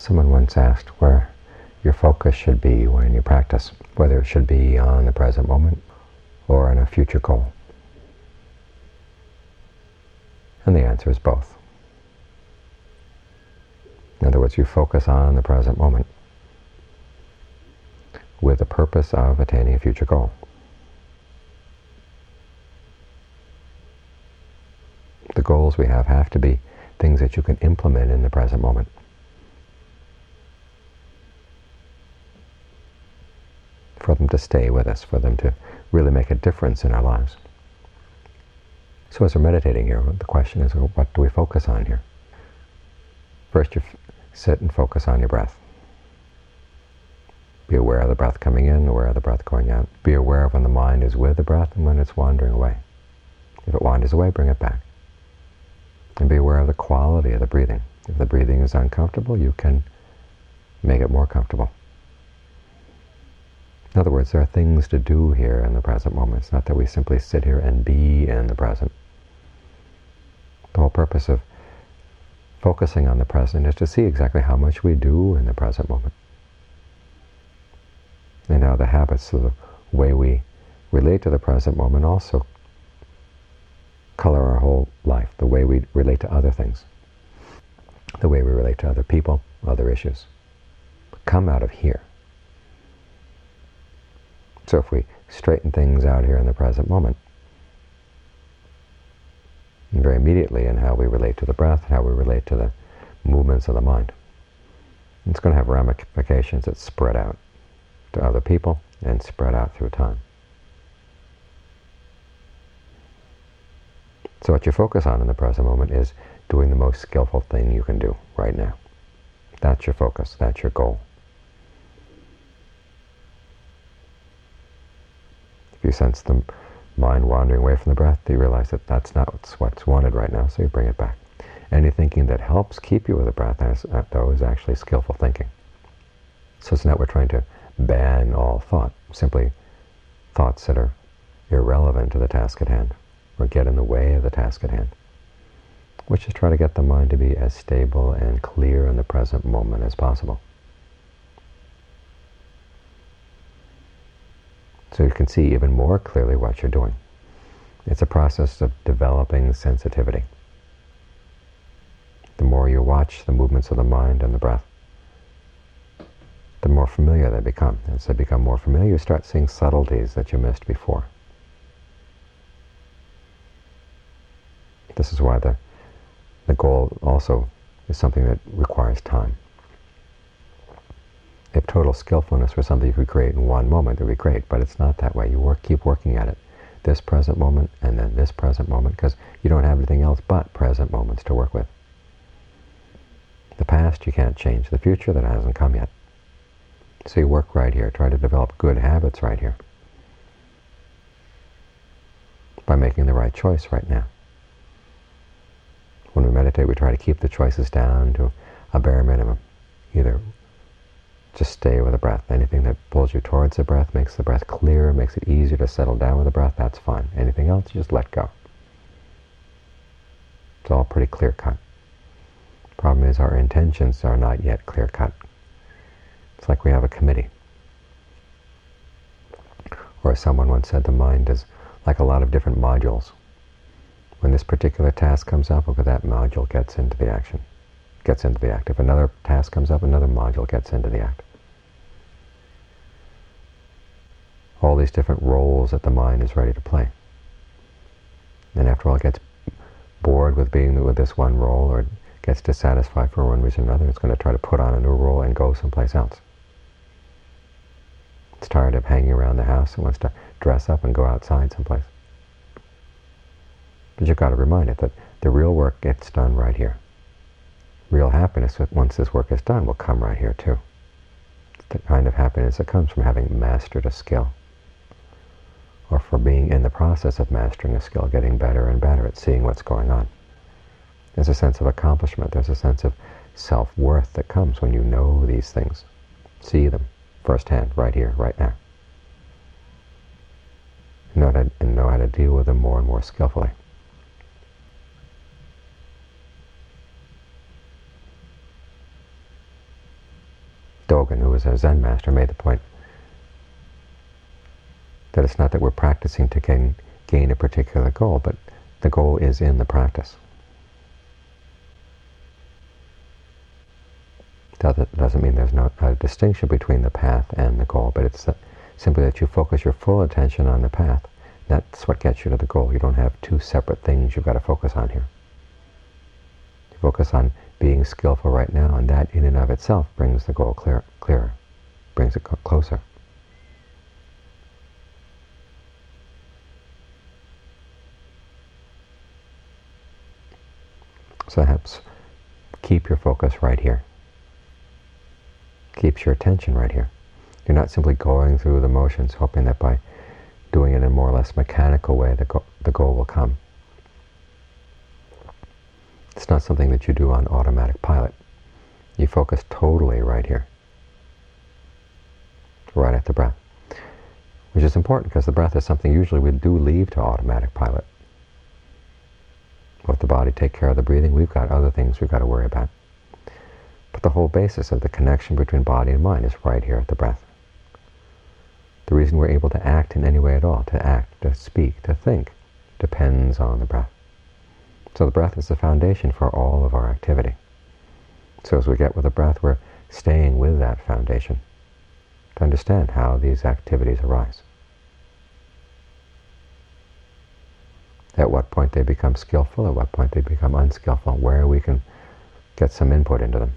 Someone once asked where your focus should be when you practice, whether it should be on the present moment or on a future goal. And the answer is both. In other words, you focus on the present moment with the purpose of attaining a future goal. The goals we have to be things that you can implement in the present moment. For them to stay with us, for them to really make a difference in our lives. So as we're meditating here, the question is, what do we focus on here? First, you sit and focus on your breath. Be aware of the breath coming in, aware of the breath going out. Be aware of when the mind is with the breath and when it's wandering away. If it wanders away, bring it back. And be aware of the quality of the breathing. If the breathing is uncomfortable, you can make it more comfortable. In other words, there are things to do here in the present moment. It's not that we simply sit here and be in the present. The whole purpose of focusing on the present is to see exactly how much we do in the present moment. And how the habits of the way we relate to the present moment also color our whole life, the way we relate to other things, the way we relate to other people, other issues, come out of here. So if we straighten things out here in the present moment, and very immediately in how we relate to the breath, how we relate to the movements of the mind, it's going to have ramifications that spread out to other people and spread out through time. So what you focus on in the present moment is doing the most skillful thing you can do right now. That's your focus, that's your goal. If you sense the mind wandering away from the breath, you realize that that's not what's wanted right now, so you bring it back. Any thinking that helps keep you with the breath, though, is actually skillful thinking. So it's not we're trying to ban all thought, simply thoughts that are irrelevant to the task at hand, or get in the way of the task at hand, which is try to get the mind to be as stable and clear in the present moment as possible. So you can see even more clearly what you're doing. It's a process of developing sensitivity. The more you watch the movements of the mind and the breath, the more familiar they become. As they become more familiar, you start seeing subtleties that you missed before. This is why the goal also is something that requires time. If total skillfulness were something you could create in one moment, it would be great, but it's not that way. You keep working at it. This present moment and then this present moment, because you don't have anything else but present moments to work with. The past you can't change. The future, that hasn't come yet. So you work right here. Try to develop good habits right here by making the right choice right now. When we meditate, we try to keep the choices down to a bare minimum. Either just stay with the breath. Anything that pulls you towards the breath, makes the breath clearer, makes it easier to settle down with the breath, that's fine. Anything else, just let go. It's all pretty clear-cut. Problem is our intentions are not yet clear-cut. It's like we have a committee. Or as someone once said, the mind is like a lot of different modules. When this particular task comes up, okay, that module gets into the action. Gets into the act. If another task comes up, another module gets into the act. All these different roles that the mind is ready to play. And after all, it gets bored with being with this one role, or gets dissatisfied for one reason or another, it's going to try to put on a new role and go someplace else. It's tired of hanging around the house and wants to dress up and go outside someplace. But you've got to remind it that the real work gets done right here. Real happiness, once this work is done, will come right here too. It's the kind of happiness that comes from having mastered a skill, or for being in the process of mastering a skill, getting better and better at seeing what's going on. There's a sense of accomplishment. There's a sense of self-worth that comes when you know these things. See them firsthand, right here, right now. And know how to deal with them more and more skillfully. Dogen, who was a Zen master, made the point that it's not that we're practicing to gain a particular goal, but the goal is in the practice. That doesn't mean there's no distinction between the path and the goal, but it's simply that you focus your full attention on the path. That's what gets you to the goal. You don't have two separate things you've got to focus on here. You focus on being skillful right now, and that in and of itself brings the goal clearer, brings it closer. So that helps keep your focus right here. Keeps your attention right here. You're not simply going through the motions, hoping that by doing it in a more or less mechanical way, the goal will come. It's not something that you do on automatic pilot. You focus totally right here, right at the breath, which is important because the breath is something usually we do leave to automatic pilot. Let the body take care of the breathing. We've got other things we've got to worry about. But the whole basis of the connection between body and mind is right here at the breath. The reason we're able to act in any way at all, to act, to speak, to think, depends on the breath. So the breath is the foundation for all of our activity. So as we get with the breath, we're staying with that foundation to understand how these activities arise. At what point they become skillful, at what point they become unskillful, where we can get some input into them.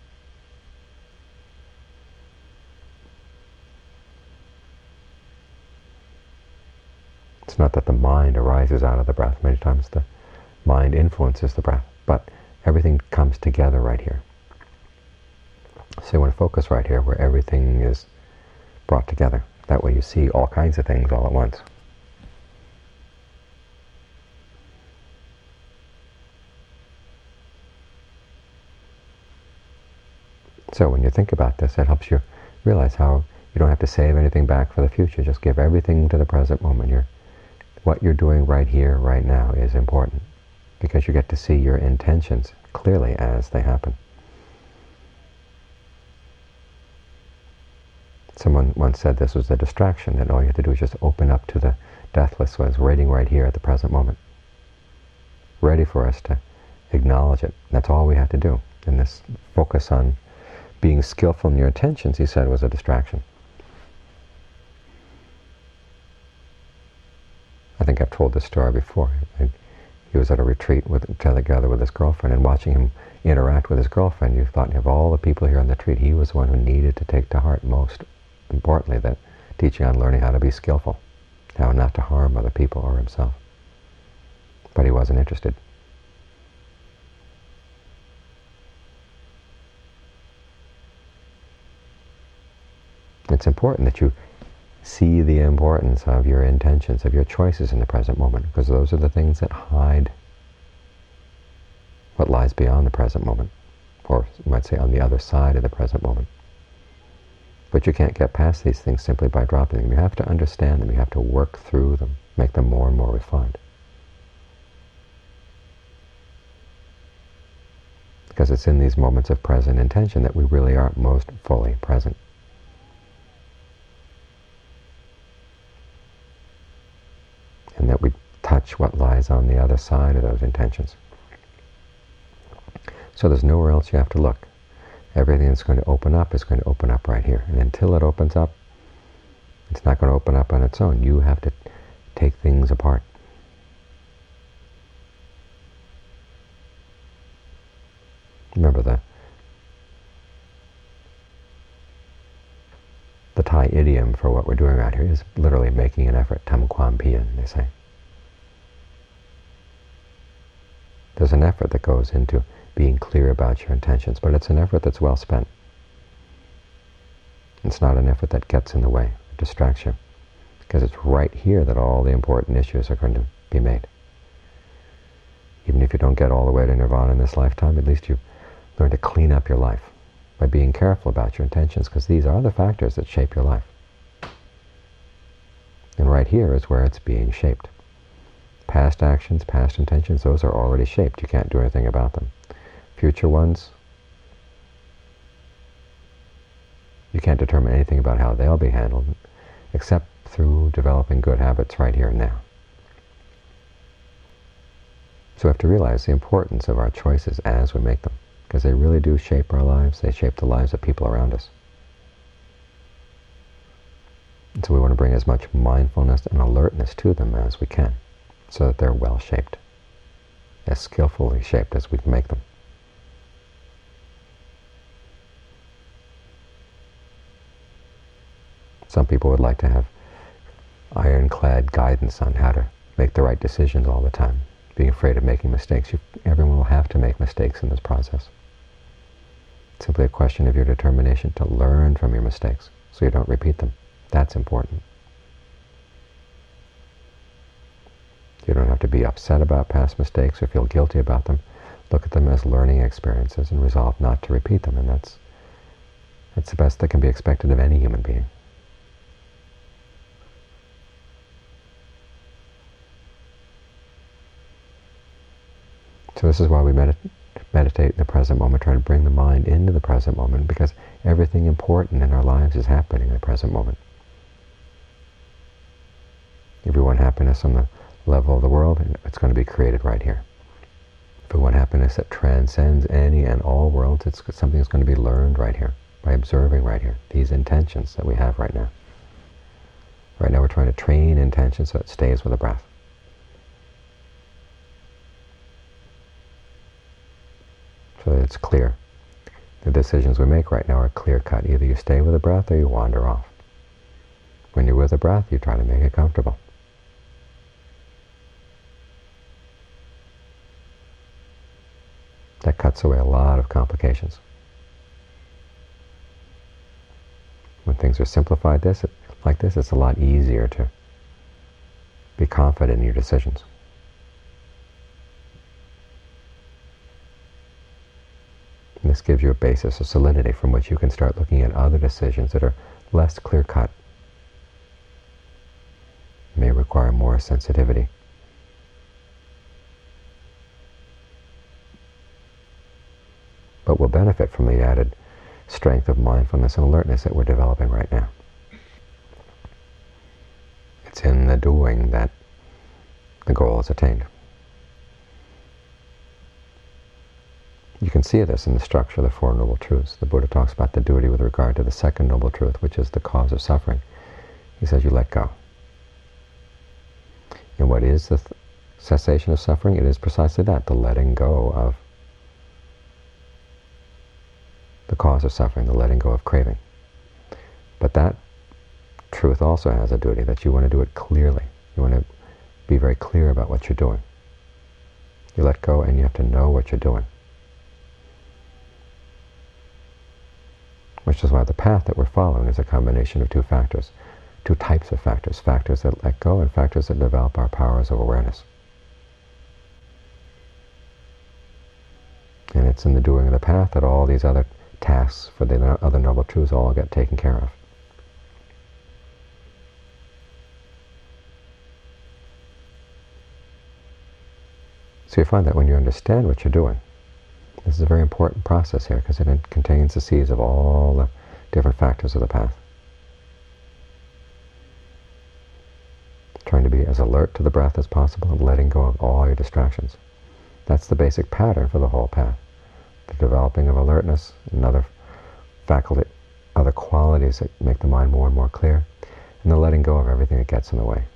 It's not that the mind arises out of the breath. Many times the mind influences the breath, but everything comes together right here. So you want to focus right here where everything is brought together. That way you see all kinds of things all at once. So when you think about this, it helps you realize how you don't have to save anything back for the future. Just give everything to the present moment. What you're doing right here, right now is important because you get to see your intentions clearly as they happen. Someone once said this was a distraction, that all you have to do is just open up to the deathless ones waiting right here at the present moment, ready for us to acknowledge it. That's all we have to do. And this focus on being skillful in your intentions, he said, was a distraction. I think I've told this story before. He was at a retreat together with his girlfriend, and watching him interact with his girlfriend, you thought, of all the people here on the retreat, he was the one who needed to take to heart most importantly that teaching on learning how to be skillful, how not to harm other people or himself. But he wasn't interested. It's important that you see the importance of your intentions, of your choices in the present moment, because those are the things that hide what lies beyond the present moment, or you might say on the other side of the present moment. But you can't get past these things simply by dropping them. You have to understand them. You have to work through them, make them more and more refined. Because it's in these moments of present intention that we really are most fully present. And that we touch what lies on the other side of those intentions. So there's nowhere else you have to look. Everything that's going to open up is going to open up right here. And until it opens up, it's not going to open up on its own. You have to take things apart. Remember the Thai idiom for what we're doing right here is literally making an effort. Tam Kwam Pian, they say. There's an effort that goes into being clear about your intentions, but it's an effort that's well spent. It's not an effort that gets in the way, it distracts you, because it's right here that all the important issues are going to be made. Even if you don't get all the way to nirvana in this lifetime, at least you learn to clean up your life by being careful about your intentions, because these are the factors that shape your life. And right here is where it's being shaped. Past actions, past intentions, those are already shaped. You can't do anything about them. Future ones, You can't determine anything about how they'll be handled except through developing good habits right here and now. So we have to realize the importance of our choices as we make them, because they really do shape our lives. They shape the lives of people around us. And so we want to bring as much mindfulness and alertness to them as we can, so that they're well shaped, as skillfully shaped as we can make them. Some people would like to have ironclad guidance on how to make the right decisions all the time, being afraid of making mistakes. Everyone will have to make mistakes in this process. It's simply a question of your determination to learn from your mistakes so you don't repeat them. That's important. You don't have to be upset about past mistakes or feel guilty about them. Look at them as learning experiences and resolve not to repeat them, and that's the best that can be expected of any human being. So this is why we meditate in the present moment, try to bring the mind into the present moment, because everything important in our lives is happening in the present moment. If we want happiness on the level of the world, it's going to be created right here. If we want happiness that transcends any and all worlds, it's something that's going to be learned right here, by observing right here, these intentions that we have right now. Right now we're trying to train intention so it stays with the breath. So that it's clear. The decisions we make right now are clear-cut. Either you stay with the breath or you wander off. When you're with the breath, you try to make it comfortable. That cuts away a lot of complications. When things are simplified like this, it's a lot easier to be confident in your decisions. And this gives you a basis of solidity from which you can start looking at other decisions that are less clear-cut, may require more sensitivity. But will benefit from the added strength of mindfulness and alertness that we're developing right now. It's in the doing that the goal is attained. You can see this in the structure of the Four Noble Truths. The Buddha talks about the duty with regard to the second Noble Truth, which is the cause of suffering. He says you let go. And what is the cessation of suffering? It is precisely that, the letting go of the cause of suffering, the letting go of craving. But that truth also has a duty, that you want to do it clearly. You want to be very clear about what you're doing. You let go and you have to know what you're doing. Which is why the path that we're following is a combination of two factors, two types of factors, factors that let go and factors that develop our powers of awareness. And it's in the doing of the path that all these other tasks for the other Noble Truths all get taken care of. So you find that when you understand what you're doing, this is a very important process here because it contains the seeds of all the different factors of the path. Trying to be as alert to the breath as possible and letting go of all your distractions. That's the basic pattern for the whole path. The developing of alertness and other qualities that make the mind more and more clear, and the letting go of everything that gets in the way.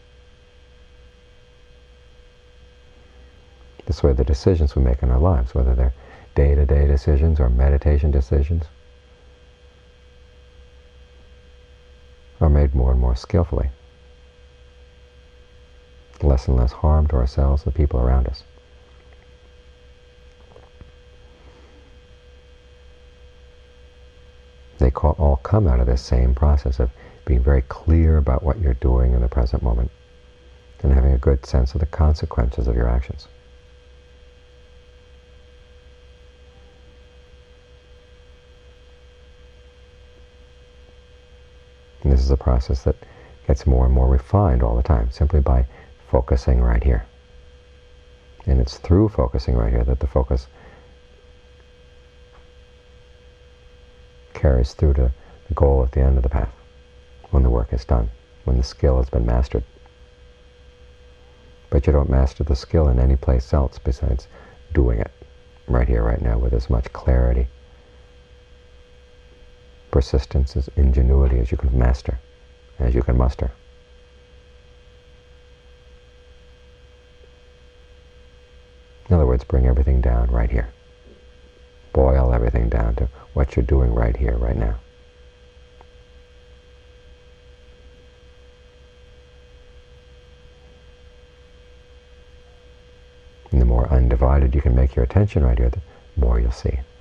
This way the decisions we make in our lives, whether they're day-to-day decisions or meditation decisions, are made more and more skillfully. Less and less harm to ourselves and the people around us. They all come out of this same process of being very clear about what you're doing in the present moment and having a good sense of the consequences of your actions. And this is a process that gets more and more refined all the time, simply by focusing right here. And it's through focusing right here that the focus carries through to the goal at the end of the path, when the work is done, when the skill has been mastered. But you don't master the skill in any place else besides doing it right here, right now, with as much clarity, persistence, as ingenuity as you can master, as you can muster. In other words, bring everything down right here. Boil everything down to what you're doing right here, right now. And the more undivided you can make your attention right here, the more you'll see.